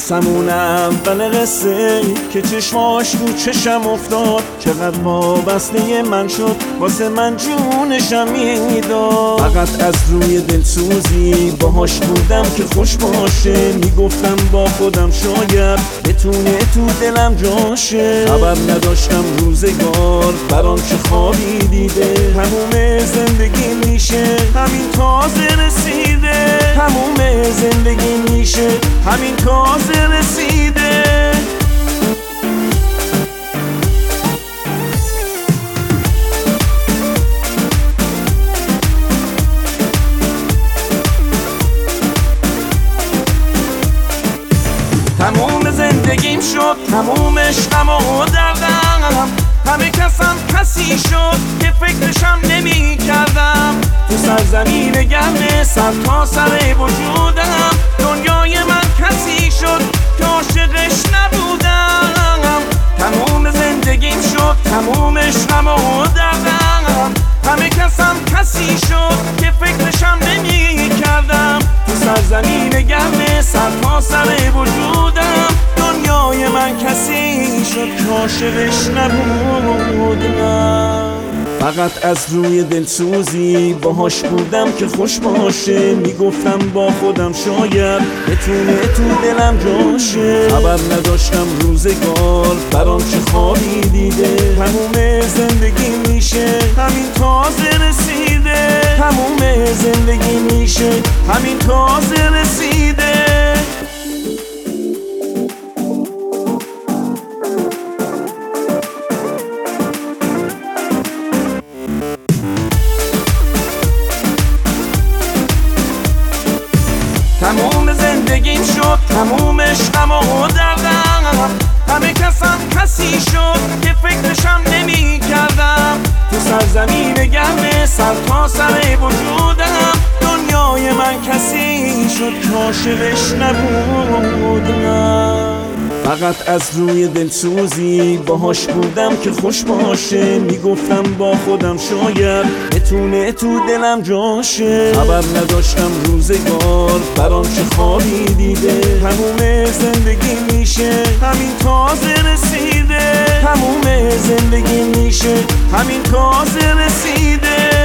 واسمون اول قصه که چشماش رو چشم افتاد، چقدر وابسته من شد، واسه من جونشم میداد. فقط از روی دلسوزی باهاش بودم که خوش باشه، میگفتم با خودم شاید بتونه تو دلم جاشه. خبر نداشتم روزگار برام چه خوابی دیده، تموم زندگی میشه همین تازه رسیده، تموم زندگی میشه همین تازه رسیده. تموم زندگیم شد، تموم عشقم و دردم، همه کسم کسی شد که فکرشم نمی کردم. تو سرزمین گرم سر تا سر وجودم، دنیای من کسی شد که عاشقش نبودم. تموم زندگیم شد، تموم عشقم و دردم، همه کسم کسی شد که فکرشم نمی کردم. تو سرزمین گرم سر تا سر وجودم، دنیای من کسی شد که عاشقش نبودم. فقط از روی دلسوزی باهاش بودم که خوش باشه، میگفتم با خودم شاید بتونه تو دلم جاشه. خبر نداشتم روزگار برام چه خوابی دیده، تموم زندگی میشه همین تازه رسیده، تموم زندگی میشه همین تازه رسیده. تموم زندگیم شد، تموم عشقم و دردم، همه کسم کسی شد که فکرشم نمی کردم. تو سرزمین گرم سر تا سر وجودم، دنیای من کسی شد که عاشقش نبودم. فقط از روی دلسوزی باهاش بودم که خوش باشه، میگفتم با خودم شاید بتونه تو دلم جاشه. خبر نداشتم روزگار برام چه خوابی دیده، تموم زندگی میشه همین تازه رسیده، تموم زندگی میشه همین تازه رسیده.